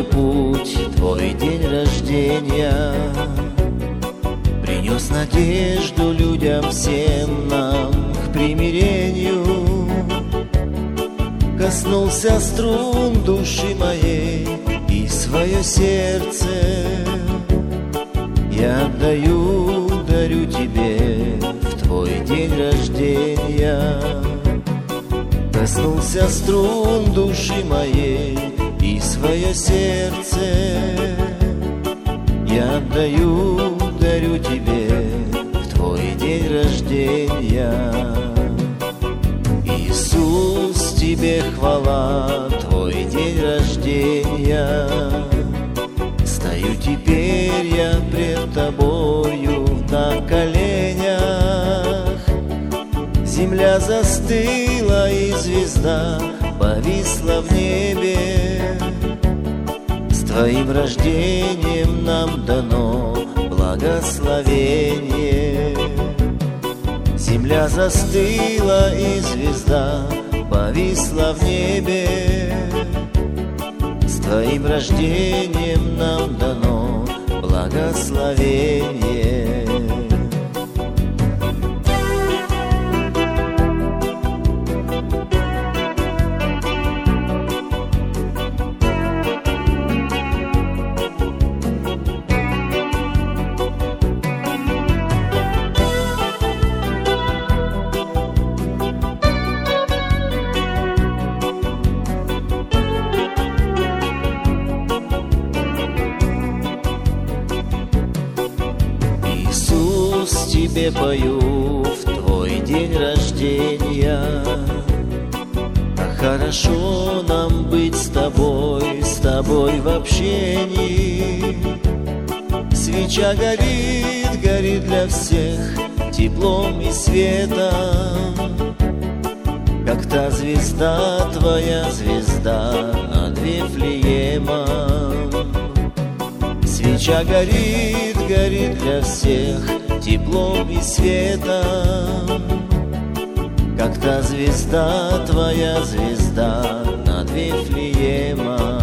мой путь твой день рождения. Принес надежду людям всем нам к примирению. Коснулся струн души моей и свое сердце я отдаю, дарю тебе в твой день рождения. Коснулся струн души моей и свое сердце я отдаю, дарю тебе в твой день рождения. Иисус, тебе хвала, твой день рождения. Стою теперь я пред тобою на коленях. Земля застыла и звезда повисла в небе. С твоим рождением нам дано благословение. Земля застыла и звезда повисла в небе. С твоим рождением нам дано благословение. Тебе пою в твой день рождения. А хорошо нам быть с тобой в общении. Свеча горит, горит для всех теплом и светом, как та звезда, твоя звезда над Вифлеемом. Свеча горит, горит для всех теплом и светом, как та звезда, твоя звезда над Вифлеемом.